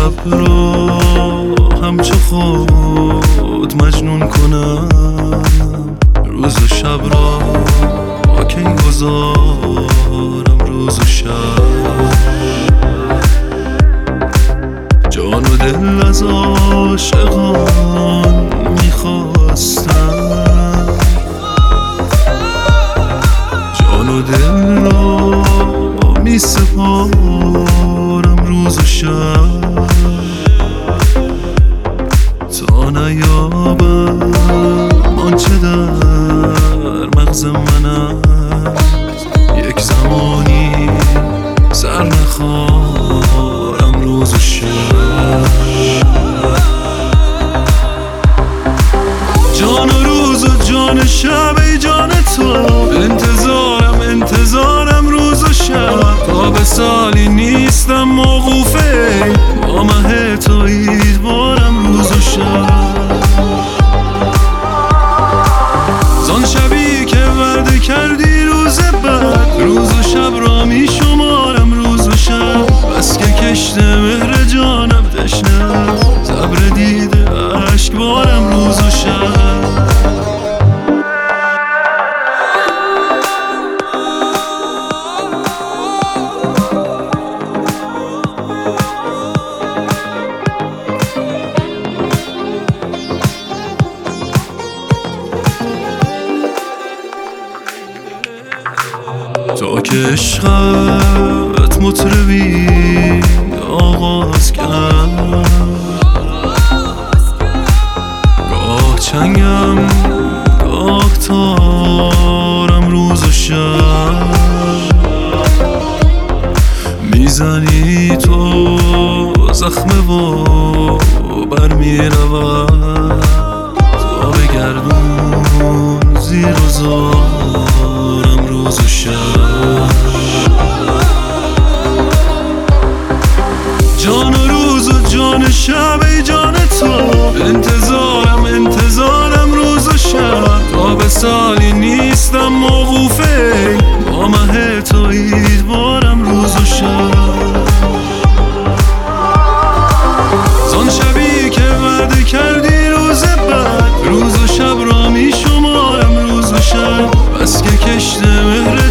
شب را همچو خود مجنون کنم، روز و شب را با کی گذارم، روز و شب جان و دل از عاشقان میخواستم، جان و دل را میسپارم روز و شب تا نیابم آنچه در مغز من است، یک زمانی سر نخارم روز و شب. جان و روز و جان شب ای جان تو، انتظارم روز و شب، تا به سالی نیستم موقوفه، با مه تو ایدوارم روز و شب. زان شبی که وعده کردی روز بعد، روز و شب را می شمارم روز و شب، بس که کشته مهر جانم تشنه، صبر دیده عشق بارم روز و شب. تا که عشقت مطربی آغاز کرد، گاه چنگم گاه تارم روز و شب، میزنی تو زخم و برمیرود تا به گردون زیر و زارم روز و شب. جان و روز و جان شب ای جان تو، انتظارم روز و شب، تا به سالی نیستم موقوفه، با مه تو ایدوارم روز و شب. زان شبی که وعده کردی روز بعد، روز و شب را می شمارم روز و شب، بس که کشته مهر